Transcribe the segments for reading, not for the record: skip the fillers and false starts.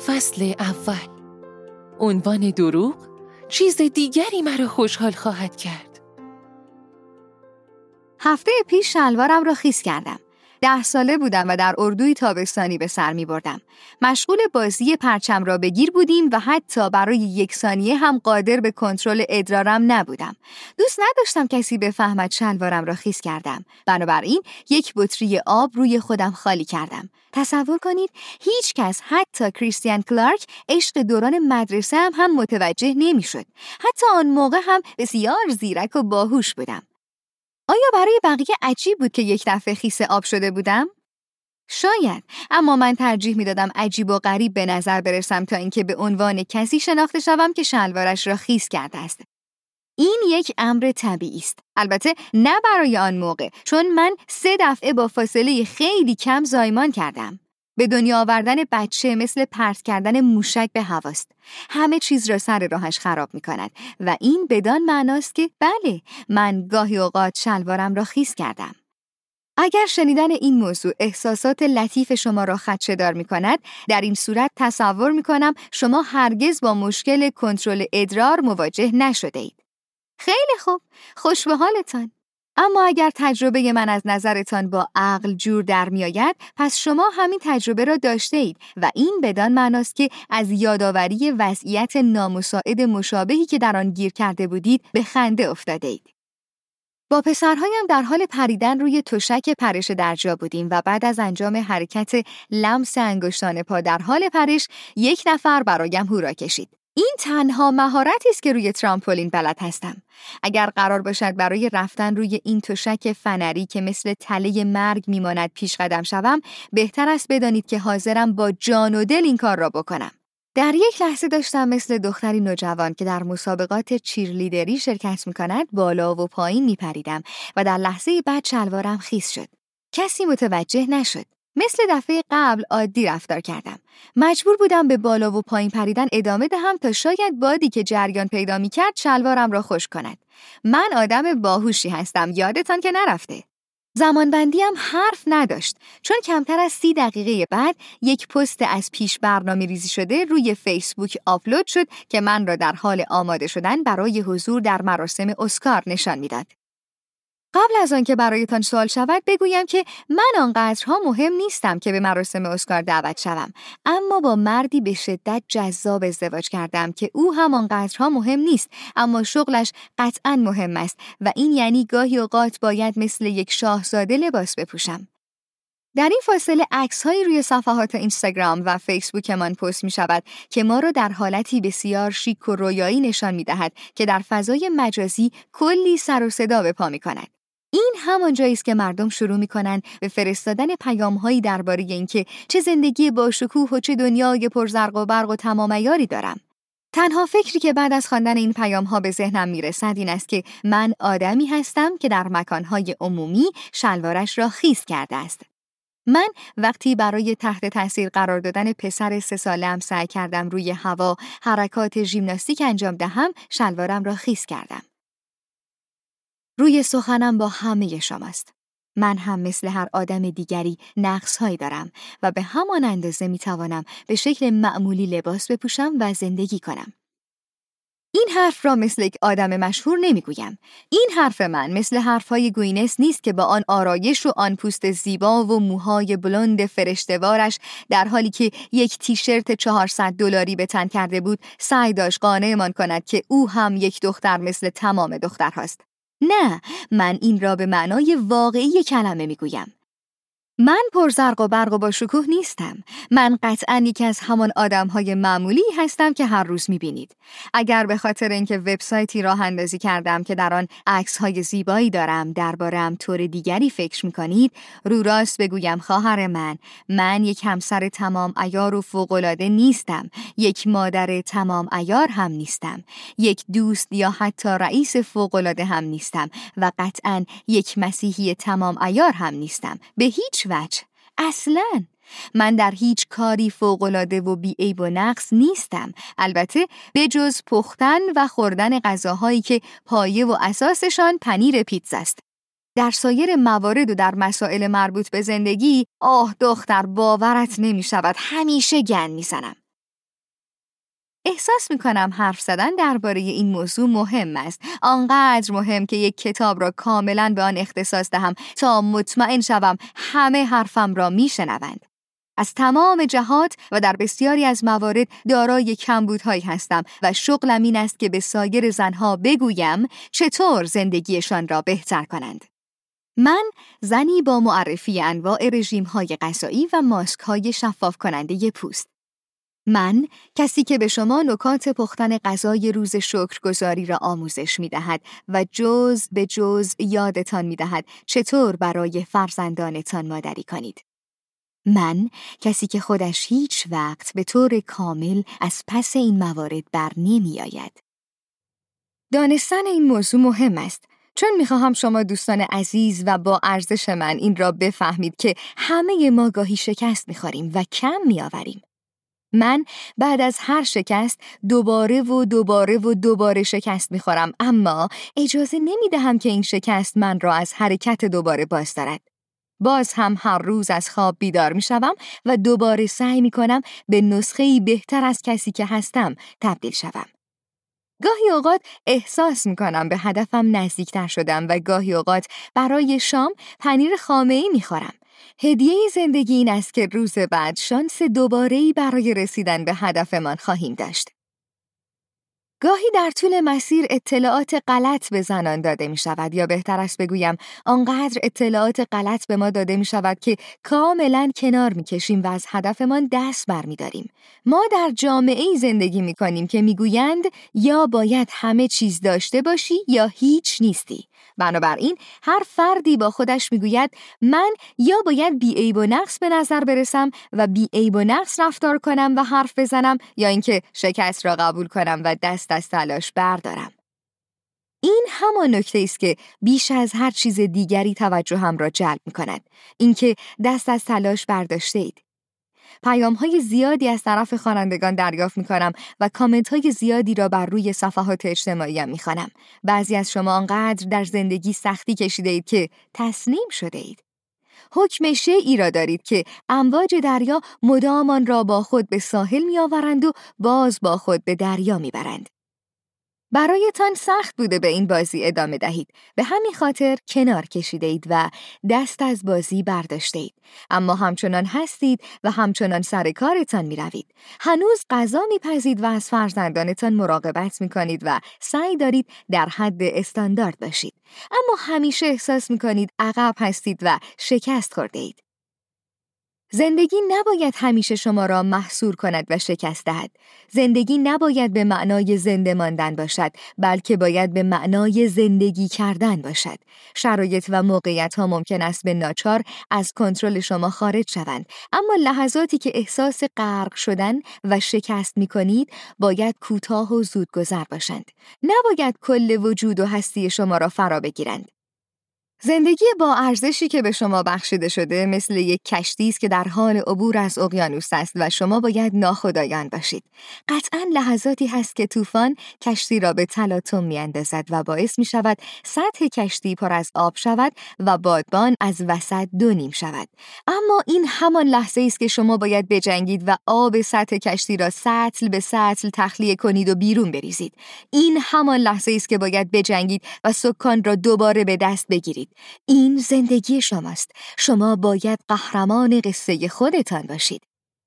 فصل اول. عنوان دروغ، چیز دیگری مرا خوشحال خواهد کرد. هفته پیش شلوارم را خیس کردم. 10 ساله بودم و در اردوی تابستانی به سر می بردم. مشغول بازی پرچم را بگیر بودیم و حتی برای 1 ثانیه هم قادر به کنترل ادرارم نبودم. دوست نداشتم کسی بفهمد شلوارم را خیس کردم. بنابراین 1 بطری آب روی خودم خالی کردم. تصور کنید هیچ کس، حتی کریستیان کلارک عشق دوران مدرسه هم متوجه نمی شد. حتی آن موقع هم بسیار زیرک و باهوش بودم. آیا برای بقیه عجیب بود که 1 دفعه خیس آب شده بودم؟ شاید، اما من ترجیح میدادم عجیب و غریب به نظر برسم تا اینکه به عنوان کسی شناخته شوم که شلوارش را خیس کرده است. این یک امر طبیعی است. البته نه برای آن موقع، چون من 3 دفعه با فاصله خیلی کم زایمان کردم. به دنیا آوردن بچه مثل پرت کردن موشک به هواست. همه چیز را سر راهش خراب می کند و این بدان معناست که بله، من گاهی اوقات شلوارم را خیس کردم. اگر شنیدن این موضوع احساسات لطیف شما را خدشه‌دار می کند، در این صورت تصور می کنم شما هرگز با مشکل کنترل ادرار مواجه نشده اید. خیلی خوب، خوش به حالتان. اما اگر تجربه من از نظرتان با عقل جور در می آید، پس شما همین تجربه را داشته اید و این بدان معناست که از یادآوری وضعیت نامساعد مشابهی که در آن گیر کرده بودید به خنده افتاده اید. با پسرهایم در حال پریدن روی تشک پرش درجا بودیم و بعد از انجام حرکت لمس انگشتان پا در حال پرش، 1 نفر برایم هورا کشید. این تنها مهارتی است که روی ترامپولین بلد هستم. اگر قرار باشد برای رفتن روی این تشک فنری که مثل تله مرگ میماند پیش قدم شوم، بهتر است بدانید که حاضرم با جان و دل این کار را بکنم. در 1 لحظه داشتم مثل دختری نوجوان که در مسابقات چیرلیدری شرکت می‌کند بالا و پایین میپریدم و در لحظه بعد شلوارم خیس شد. کسی متوجه نشد. مثل دفعه قبل عادی رفتار کردم. مجبور بودم به بالا و پایین پریدن ادامه دهم تا شاید بادی که جریان پیدا می‌کرد شلوارم را خشک کند. من آدم باهوشی هستم، یادتان که نرفته. زمانبندیم حرف نداشت، چون کمتر از 30 دقیقه بعد 1 پست از پیش برنامه‌ریزی شده روی فیسبوک آپلود شد که من را در حال آماده شدن برای حضور در مراسم اسکار نشان می‌داد. قبل از آن که برایتان سوال شود بگویم که من آنقدرها مهم نیستم که به مراسم اسکار دعوت شوم، اما با مردی به شدت جذاب ازدواج کردم که او هم آنقدرها مهم نیست، اما شغلش قطعاً مهم است و این یعنی گاهی اوقات باید مثل 1 شاهزاده لباس بپوشم. در این فاصله عکس‌هایی روی صفحات اینستاگرام و فیسبوک من پست می‌شود که ما را در حالتی بسیار شیک و رویایی نشان می‌دهد که در فضای مجازی کلی سر و صدا به پا می‌کند. این همان جایی است که مردم شروع می‌کنند به فرستادن پیام‌هایی درباره اینکه چه زندگی با شکوه و چه دنیای پرزرق و برق و تمام عیاری دارم. تنها فکری که بعد از خواندن این پیام‌ها به ذهنم میرسد این است که من آدمی هستم که در مکان‌های عمومی شلوارش را خیس کرده است. من وقتی برای تحت تاثیر قرار دادن پسر 3 ساله‌ام سعی کردم روی هوا حرکات ژیمناستیک انجام دهم، شلوارم را خیس کردم. روی سخنم با همه شماست. من هم مثل هر آدم دیگری نقص‌هایی دارم و به همان اندازه میتوانم به شکل معمولی لباس بپوشم و زندگی کنم. این حرف را مثل 1 آدم مشهور نمیگویم. این حرف من مثل حرفهای گوینس نیست که با آن آرایش و آن پوست زیبا و موهای بلند فرشته‌وارش در حالی که 1 تیشرت $400 به تن کرده بود سعی داشت قانعمان کند که او هم 1 دختر مثل تمام دخترهاست. نه، من این را به معنای واقعی کلمه میگویم. من پرزرق و برق و با شکوه نیستم. من قطعاً یکی از همان آدم‌های معمولی هستم که هر روز می‌بینید. اگر به خاطر اینکه وبسایتی راه اندازی کردم که در آن عکس‌های زیبایی دارم درباره‌ام طور دیگری فکر می‌کنید، رو راست بگویم خواهر من 1 همسر تمام عیار و فوق‌العاده نیستم. 1 مادر تمام عیار هم نیستم. 1 دوست یا حتی رئیس فوق‌العاده هم نیستم و قطعاً 1 مسیحی تمام عیار هم نیستم. به هیچ وجه. اصلاً من در هیچ کاری فوق‌العاده و بی‌عیب و نقص نیستم، البته به جز پختن و خوردن غذاهایی که پایه و اساسشان پنیر پیتزاست. در سایر موارد و در مسائل مربوط به زندگی، دختر باورت نمی شود همیشه گند می زنم. احساس میکنم حرف زدن درباره این موضوع مهم است. آنقدر مهم که یک کتاب را کاملا به آن اختصاص دهم تا مطمئن شوم همه حرفم را میشنوند. از تمام جهات و در بسیاری از موارد دارای کمبودهایی هستم و شغلم این است که به سایر زنها بگویم چطور زندگیشان را بهتر کنند. من زنی با معرفی انواع رژیم‌های غذایی و ماسک‌های شفاف کننده پوست. من کسی که به شما نکات پختن غذای روز شکرگزاری را آموزش می‌دهد و جز به جز یادتان می‌دهد چطور برای فرزندانتان مادری کنید. من کسی که خودش هیچ وقت به طور کامل از پس این موارد بر نمی آید. دانستن این موضوع مهم است چون میخواهم شما دوستان عزیز و با ارزش من این را بفهمید که همه ما گاهی شکست میخوریم و کم میآوریم. من بعد از هر شکست دوباره شکست میخورم، اما اجازه نمیدهم که این شکست من را از حرکت دوباره باز دارد. باز هم هر روز از خواب بیدار می شوم و دوباره سعی می کنم به نسخه‌ای بهتر از کسی که هستم تبدیل شوم. گاهی اوقات احساس می کنم به هدفم نزدیکتر شدم و گاهی اوقات برای شام پنیر خامه‌ای می خورم. هدیه زندگی این است که روز بعد شانس دوباره‌ای برای رسیدن به هدفمان خواهیم داشت. گاهی در طول مسیر اطلاعات غلط به زنان داده می شود، یا بهتر است بگویم آنقدر اطلاعات غلط به ما داده می شود که کاملا کنار می کشیم و از هدفمان دست بر می داریم. ما در جامعه‌ای زندگی می کنیم که می گویند یا باید همه چیز داشته باشی یا هیچ نیستی. بنابراین هر فردی با خودش می گوید من یا باید بی عیب و نقص به نظر برسم و بی عیب و نقص رفتار کنم و حرف بزنم، یا اینکه شکست را قبول کنم و دست از تلاش بردارم. این همان نکته است که بیش از هر چیز دیگری توجهم را جلب می کند. اینکه دست از تلاش برداشته اید. پیام‌های زیادی از طرف خوانندگان دریافت می‌کنم و کامنت‌های زیادی را بر روی صفحات اجتماعیم می‌خوانم. بعضی از شما آنقدر در زندگی سختی کشیده اید که تسلیم شده اید. حکم شیئی را دارید که امواج دریا مدام آن را با خود به ساحل می‌آورند و باز با خود به دریا می‌برند. برایتان سخت بوده به این بازی ادامه دهید. به همین خاطر کنار کشیده اید و دست از بازی برداشته اید. اما همچنان هستید و همچنان سر کارتان می روید. هنوز غذا می پزید و از فرزندانتان مراقبت می کنید و سعی دارید در حد استاندارد باشید. اما همیشه احساس می کنید عقب هستید و شکست خورده اید. زندگی نباید همیشه شما را محصور کند و شکست دهد. زندگی نباید به معنای زنده ماندن باشد، بلکه باید به معنای زندگی کردن باشد. شرایط و موقعیت‌ها ممکن است به ناچار از کنترل شما خارج شوند، اما لحظاتی که احساس غرق شدن و شکست می‌کنید، باید کوتاه و زودگذر باشند. نباید کل وجود و هستی شما را فرا بگیرند. زندگی با ارزشی که به شما بخشیده شده مثل یک کشتی است که در حال عبور از اقیانوس است و شما باید ناخودآگاه باشید. قطعاً لحظاتی هست که طوفان کشتی را به تلاطم می‌اندازد و باعث می‌شود سطح کشتی پر از آب شود و بادبان از وسط دو نیم شود. اما این همان لحظه است که شما باید بجنگید و آب سطح کشتی را سطل به سطل تخلیه کنید و بیرون بریزید. این همان لحظه است که باید بجنگید و سکان را دوباره به دست بگیرید. این زندگی شماست. شما باید قهرمان قصه خودتان باشید.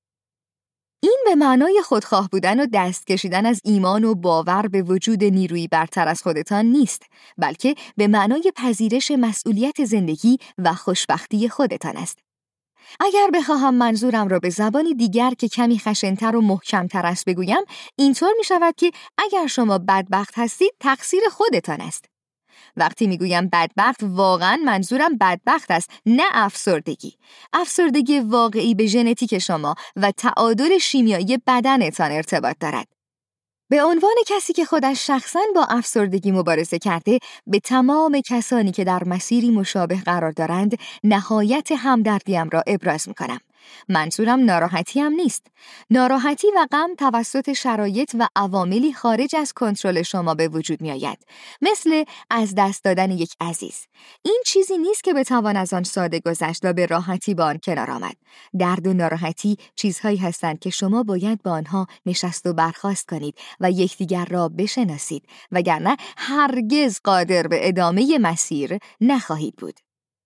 این به معنای خودخواه بودن و دست کشیدن از ایمان و باور به وجود نیرویی برتر از خودتان نیست، بلکه به معنای پذیرش مسئولیت زندگی و خوشبختی خودتان است. اگر بخواهم منظورم را به زبانی دیگر که کمی خشن‌تر و محکم‌تر است بگویم، اینطور می شود که اگر شما بدبخت هستید، تقصیر خودتان است. وقتی میگویم بدبخت واقعا منظورم بدبخت است، نه افسردگی. افسردگی واقعی به ژنتیک شما و تعادل شیمیایی بدنتان ارتباط دارد. به عنوان کسی که خودش شخصاً با افسردگی مبارزه کرده، به تمام کسانی که در مسیری مشابه قرار دارند نهایت همدردیم را ابراز می‌کنم. منظورم ناراحتی هم نیست. ناراحتی و غم توسط شرایط و عواملی خارج از کنترل شما به وجود می آید. مثل از دست دادن یک عزیز. این چیزی نیست که بتوان از آن ساده گذشت و به راحتی با آن کنار آمد. درد و ناراحتی چیزهایی هستند که شما باید با آنها نشست و برخاست کنید و یکدیگر را بشناسید، وگرنه هرگز قادر به ادامه مسیر نخواهید بود.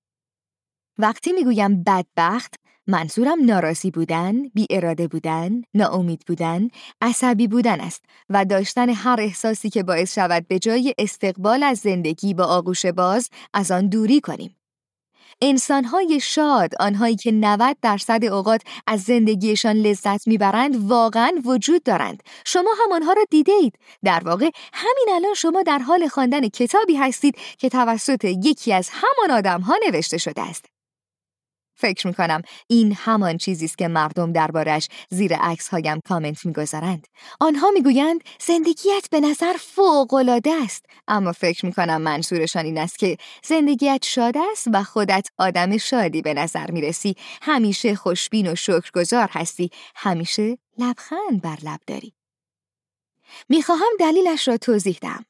وقتی میگویم بدبخت، منظورم ناراضی بودن، بی اراده بودن، ناامید بودن، عصبی بودن است و داشتن هر احساسی که باعث شود به جای استقبال از زندگی با آغوش باز از آن دوری کنیم. انسان‌های شاد، آنهایی که 90% اوقات از زندگیشان لذت میبرند، واقعاً وجود دارند. شما هم آنها را دیدید. در واقع همین الان شما در حال خواندن کتابی هستید که توسط یکی از همان آدم‌ها نوشته شده است. فکر میکنم این همان چیزی است که مردم دربارش زیر عکس‌هایم کامنت میگذارند. آنها میگویند زندگیت به نظر فوق‌العاده است، اما فکر میکنم منظورشان این است که زندگیت شاد است و خودت آدم شادی به نظر میرسی، همیشه خوشبین و شکرگزار هستی، همیشه لبخند بر لب داری. میخواهم دلیلش را توضیح دهم.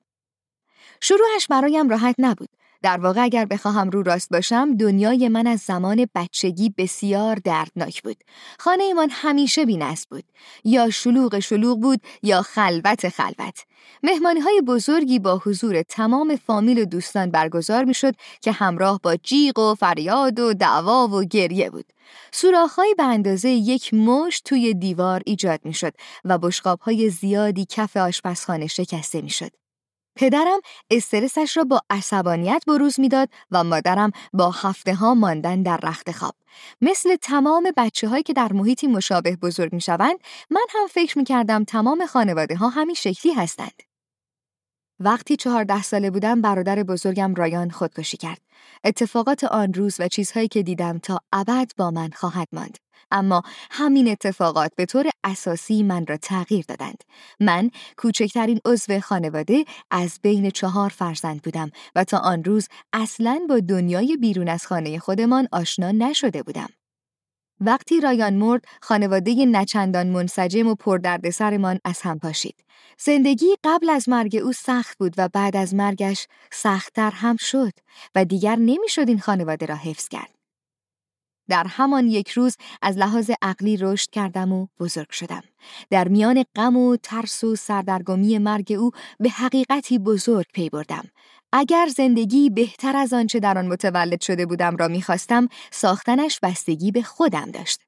شروعش برایم راحت نبود. در واقع اگر بخواهم رو راست باشم، دنیای من از زمان بچگی بسیار دردناک بود. خانه من همیشه بی‌نظم بود. یا شلوغ بود یا خلوت. مهمانی‌های بزرگی با حضور تمام فامیل و دوستان برگزار می‌شد که همراه با جیغ و فریاد و دعوا و گریه بود. سوراخ‌هایی به اندازه یک مشت توی دیوار ایجاد می‌شد و بشقاب‌های زیادی کف آشپزخانه شکسته می‌شد. پدرم استرسش را با عصبانیت بروز میداد و مادرم با هفته‌ها ماندن در رخت خواب. مثل تمام بچه‌هایی که در محیطی مشابه بزرگ می‌شوند، من هم فکر می‌کردم تمام خانواده‌ها همین شکلی هستند. وقتی 14 ساله بودم، برادر بزرگم رایان خودکشی کرد. اتفاقات آن روز و چیزهایی که دیدم تا ابد با من خواهد ماند. اما همین اتفاقات به طور اساسی من را تغییر دادند. من کوچکترین عضو خانواده از بین 4 فرزند بودم و تا آن روز اصلاً با دنیای بیرون از خانه خودمان آشنا نشده بودم. وقتی رایان مرد، خانواده نچندان منسجم و پردردسرمان از هم پاشید. زندگی قبل از مرگ او سخت بود و بعد از مرگش سخت‌تر هم شد و دیگر نمی‌شد این خانواده را حفظ کرد. در همان یک روز از لحاظ عقلی رشد کردم و بزرگ شدم. در میان غم و ترس و سردرگمی مرگ او به حقیقتی بزرگ پی بردم. اگر زندگی بهتر از آنچه در آن متولد شده بودم را می‌خواستم، ساختنش بستگی به خودم داشت.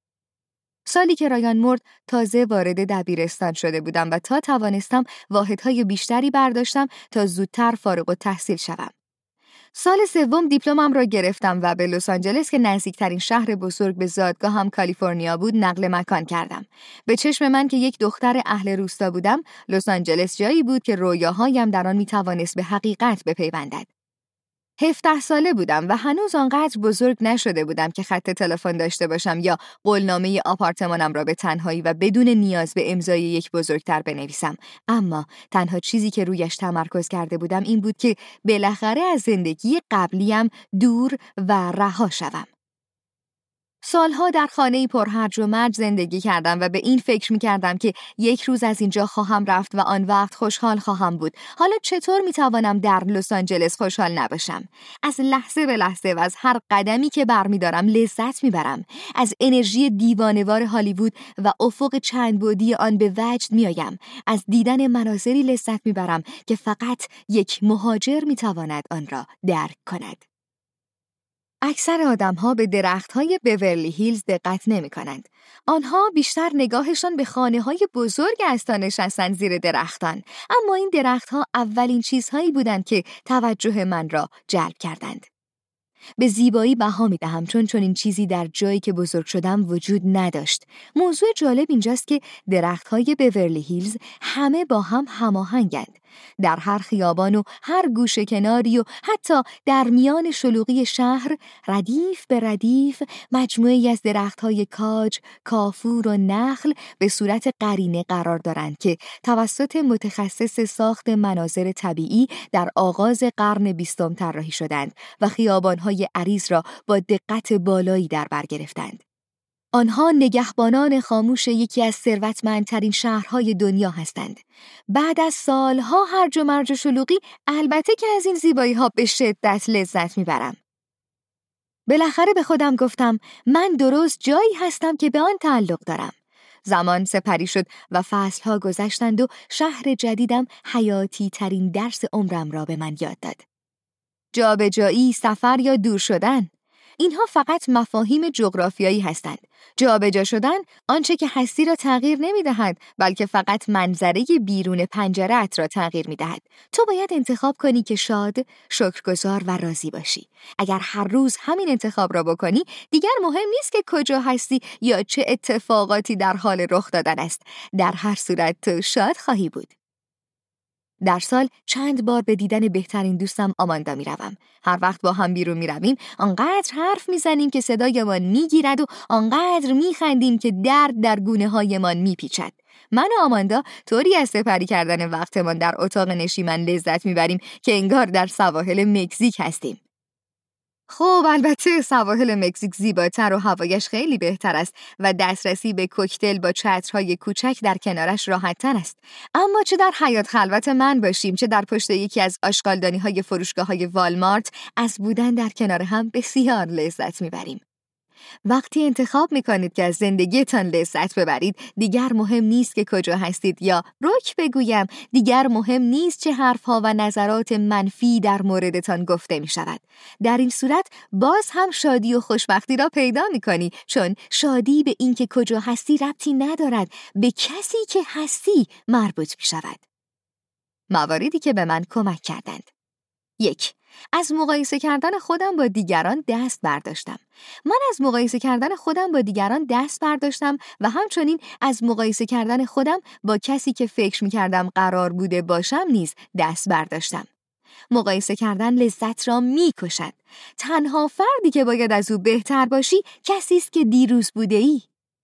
سالی که رایان مرد، تازه وارد دبیرستان شده بودم و تا توانستم واحدهای بیشتری برداشتم تا زودتر فارغ التحصیل شوم. سال سوم دیپلمم را گرفتم و به لس آنجلس که نزدیکترین شهر بزرگ به زادگاهم کالیفرنیا بود نقل مکان کردم. به چشم من که یک دختر اهل روستا بودم، لس آنجلس جایی بود که رویاهایم در آن میتوانست به حقیقت بپیوندد. 17 ساله بودم و هنوز آنقدر بزرگ نشده بودم که خط تلفن داشته باشم یا قولنامه آپارتمانم را به تنهایی و بدون نیاز به امضای یک بزرگتر بنویسم. اما تنها چیزی که رویش تمرکز کرده بودم این بود که بالاخره از زندگی قبلیم دور و رها شوم. سالها در خانه‌ای پر هرج و مرج زندگی کردم و به این فکر می‌کردم که یک روز از اینجا خواهم رفت و آن وقت خوشحال خواهم بود. حالا چطور می‌توانم در لس آنجلس خوشحال نباشم؟ از لحظه به لحظه و از هر قدمی که برمی‌دارم لذت می‌برم. از انرژی دیوانه‌وار هالیوود و افق چند بعدی آن به وجد می‌آیم. از دیدن مناظری لذت می‌برم که فقط یک مهاجر می‌تواند آن را درک کند. اکثر آدم‌ها به درخت‌های بیورلی هیلز دقت نمی‌کنند. آنها بیشتر نگاهشان به خانه‌های بزرگ است تا نشستن زیر درختان. اما این درخت‌ها اولین چیزهایی بودند که توجه من را جلب کردند. به زیبایی بها می‌دهم چون این چیزی در جایی که بزرگ شدم وجود نداشت. موضوع جالب اینجاست که درخت‌های بیورلی هیلز همه با هم هماهنگند. در هر خیابان و هر گوشه کناری و حتی در میان شلوغی شهر، ردیف به ردیف مجموعه‌ای از درخت‌های کاج، کافور و نخل به صورت قرینه قرار دارند که توسط متخصص ساخت مناظر طبیعی در آغاز قرن 20 طراحی شدند و خیابان‌های عریض را با دقت بالایی در بر گرفتند. آنها نگهبانان خاموش یکی از ثروتمندترین شهرهای دنیا هستند. بعد از سالها هرج و مرج و شلوغی، البته که از این زیبایی‌ها به شدت لذت میبرم. بالاخره به خودم گفتم من درست جایی هستم که به آن تعلق دارم. زمان سپری شد و فصلها گذشتند و شهر جدیدم حیاتی ترین درس عمرم را به من یاد داد. جابجایی، سفر یا دور شدن، اینها فقط مفاهیم جغرافیایی هستند. جابجا شدن آنچه که هستی را تغییر نمی‌دهد، بلکه فقط منظره بیرون پنجره‌ات را تغییر می‌دهد. تو باید انتخاب کنی که شاد، شکرگزار و راضی باشی. اگر هر روز همین انتخاب را بکنی، دیگر مهم نیست که کجا هستی یا چه اتفاقاتی در حال رخ دادن است. در هر صورت تو شاد خواهی بود. در سال چند بار به دیدن بهترین دوستم آماندا میروم. هر وقت با هم بیرون میرویم آنقدر حرف میزنیم که صدایمان میگیرد و آنقدر میخندیم که درد در گونه هایمان میپیچد. من و آماندا طوری از سپری کردن وقتمان در اتاق نشیمن لذت میبریم که انگار در سواحل مکزیک هستیم. خب البته سواحل مکزیک زیباتر و هوایش خیلی بهتر است و دسترسی به کوکتل با چترهای کوچک در کنارش راحت‌تر است. اما چه در حیاط خلوت من باشیم، چه در پشت یکی از آشغالدانی‌های فروشگاه‌های والمارت، از بودن در کنار هم بسیار لذت می‌بریم. وقتی انتخاب می‌کنید که از زندگیتان لذت ببرید، دیگر مهم نیست که کجا هستید، یا رک بگویم دیگر مهم نیست چه حرف‌ها و نظرات منفی در موردتان گفته می‌شود. در این صورت باز هم شادی و خوشبختی را پیدا می‌کنی، چون شادی به این که کجا هستی ربطی ندارد، به کسی که هستی مربوط می‌شود. مواردی که به من کمک کردند: 1. از مقایسه کردن خودم با دیگران دست برداشتم. من از مقایسه کردن خودم با دیگران دست برداشتم و همچنین از مقایسه کردن خودم با کسی که فکر می‌کردم قرار بوده باشم نیز دست برداشتم. مقایسه کردن لذت را می‌کشد. تنها فردی که باید از او بهتر باشی کسی است که دیروز بوده ای.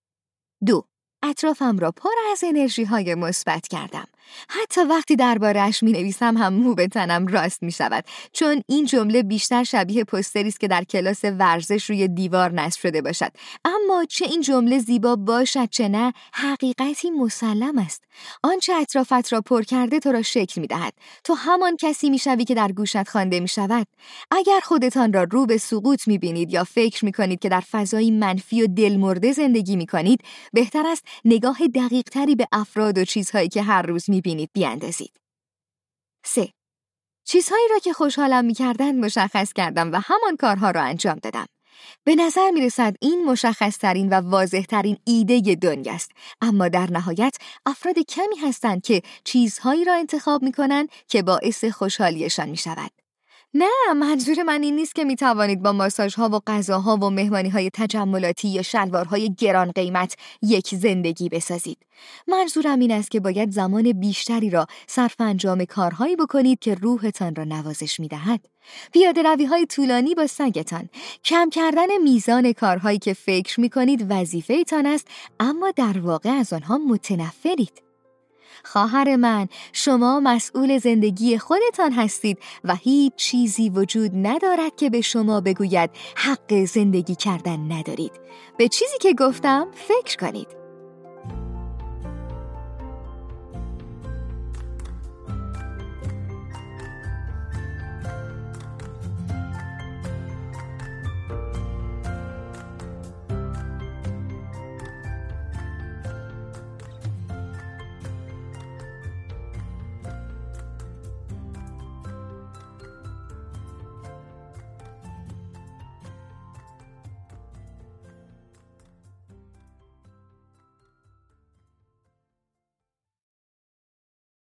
2. اطرافم را پر از انرژی‌های مثبت کردم. حتی وقتی درباره‌اش می‌نویسم هم مو به تنم راست می‌شود، چون این جمله بیشتر شبیه پوستری است که در کلاس ورزش روی دیوار نصب شده باشد. اما چه این جمله زیبا باشد چه نه، حقیقتی مسلم است. آنچه اطرافت را پر کرده تو را شکل می‌دهد. تو همان کسی می‌شوی که در گوشت خوانده می‌شود. اگر خودتان را رو به سقوط می‌بینید یا فکر می‌کنید که در فضایی منفی و دلمرده زندگی می‌کنید، بهتر است نگاه دقیق‌تری به افراد و چیزهایی که هر روز می‌بینید بیاندازید. 3. چیزهایی را که خوشحالم می‌کردند مشخص کردم و همان کارها را انجام دادم. به نظر می‌رسد این مشخص‌ترین و واضح‌ترین ایده دنیاست، اما در نهایت افراد کمی هستند که چیزهایی را انتخاب می‌کنند که باعث خوشحالیشان می‌شود. نه، منظور من این نیست که می توانید با ماساژها و غذاها و مهمانی‌های تجملاتی یا شلوارهای گران قیمت یک زندگی بسازید. منظورم این است که باید زمان بیشتری را صرف انجام کارهایی بکنید که روحتان را نوازش می‌دهد. پیاده‌روی‌های طولانی با سگتان، کم کردن میزان کارهایی که فکر می‌کنید وظیفه‌تان است اما در واقع از آنها متنفرید. خواهر من، شما مسئول زندگی خودتان هستید و هیچ چیزی وجود ندارد که به شما بگوید حق زندگی کردن ندارید. به چیزی که گفتم فکر کنید.